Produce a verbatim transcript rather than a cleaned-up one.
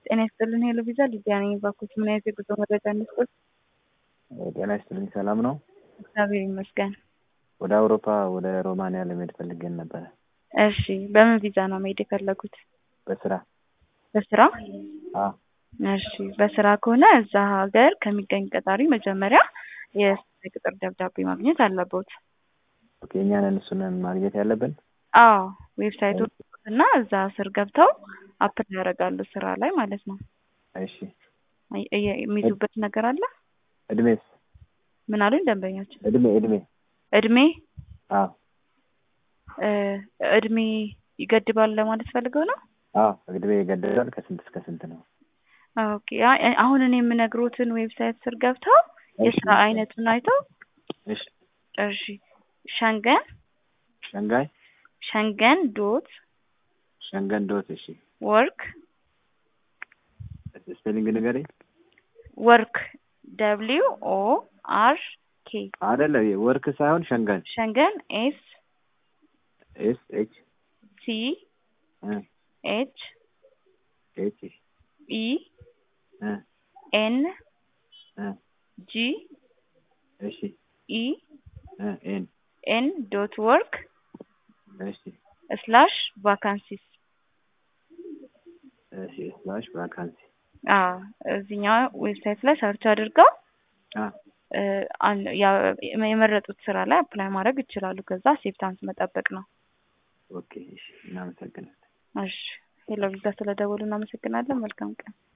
ጤና ይስጥልኝ ሄሎ ቪዛ ሊዲያ ነኝ። ባኩት ምን አይነት የጉዞ መረጃ እንስጥ? ጤና ይስጥልኝ ሰላም ነው? እግዚአብሔር ይመስገን። ወደ አውሮፓ ወደ ሮማንያ ለመሄድ ፈልገን ነበር። እሺ በምን ቪዛ ነው መሄድ የፈለጉት? በስራ በስራ? አዎ። እሺ በስራ ከሆነ እዛ ሀገር ከሚገኝ ቀጣሪ መጀመሪያ የቅጥር ደብዳቤ ማግኘት አለበት። ኦኬ እኛ ነን እሱን ማግኘት ያለብን? አዎ ዌብሳይቱን እና እዛ ስር ገብተው አፕላይ ያደርጋሉ ስራ ላይ ማለት ነው። እሺ የሚይዙበት ነገር አለ? እድሜስ? ምን አሉኝ ደንበኛችን? እድሜ እድሜ እድሜ አዎ እድሜ ይገድባል ለማለት ፈልገው ነው? አዎ እድሜ ይገድባል። ከስንት እስከ ስንት ነው? ኦኬ አሁን እኔ የምነግሮትን ዌብሳይት ስር ገብተው የስራ አይነቱን አይተው እሺ እሺ ሸንገን ሸንጋይ ሸንገን ዶት ሸንገን ዶት እሺ ወርክ ስፔሊንግ ንገረኝ። ወርክ ደብሊው ኦ አር ኬ አይደለም ወርክ ሳይሆን ሸንገን ሸንገን ኤስ ኤስ ኤች ሲ ኤች ኤች ኢ ኤን ጂ እሺ ኢ ኤን ኤን ዶት ወርክ እሺ ስላሽ ቫካንሲስ እሺ ስላሽ ቫካንሲ አዎ እዚህኛው ዌብሳይት ላይ ሰርች አድርገው አ የመረጡት ስራ ላይ አፕላይ ማድረግ ይችላሉ። ከዛ አክሴፕታንስ መጠበቅ ነው። ኦኬ እሺ እናመሰግናለን። እሺ ሄሎ ቪዛ ስለደወሉ እናመሰግናለን። መልካም ቀን።